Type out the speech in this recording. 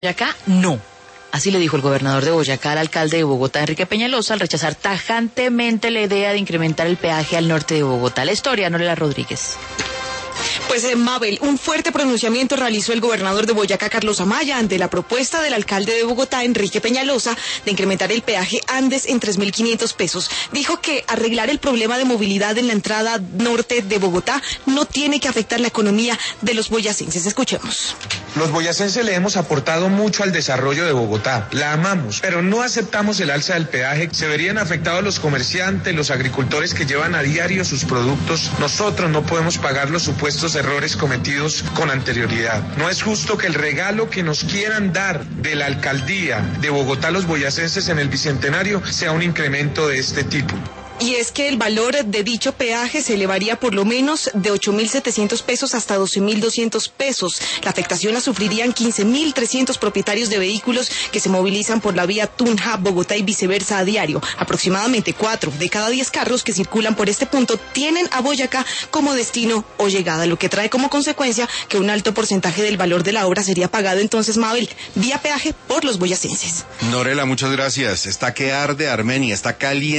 Boyacá, no. Así le dijo el gobernador de Boyacá al alcalde de Bogotá, Enrique Peñalosa, al rechazar tajantemente la idea de incrementar el peaje al norte de Bogotá. La historia, Norela Rodríguez. Pues Mabel, un fuerte pronunciamiento realizó el gobernador de Boyacá, Carlos Amaya, ante la propuesta del alcalde de Bogotá, Enrique Peñalosa, de incrementar el peaje Andes en 3.500 pesos. Dijo que arreglar el problema de movilidad en la entrada norte de Bogotá no tiene que afectar la economía de los boyacenses. Escuchemos. Los boyacenses le hemos aportado mucho al desarrollo de Bogotá, la amamos, pero no aceptamos el alza del peaje. Se verían afectados los comerciantes, los agricultores que llevan a diario sus productos. Nosotros no podemos pagar los supuestos errores cometidos con anterioridad. No es justo que el regalo que nos quieran dar de la alcaldía de Bogotá a los boyacenses en el Bicentenario sea un incremento de este tipo. Y es que el valor de dicho peaje se elevaría por lo menos de 8.700 pesos hasta 12.200 pesos. La afectación la sufrirían 15.300 propietarios de vehículos que se movilizan por la vía Tunja, Bogotá y viceversa a diario. Aproximadamente 4 de cada 10 carros que circulan por este punto tienen a Boyacá como destino o llegada, lo que trae como consecuencia que un alto porcentaje del valor de la obra sería pagado entonces, Mabel, vía peaje por los boyacenses. Norela, muchas gracias. Está que arde Armenia, está caliente.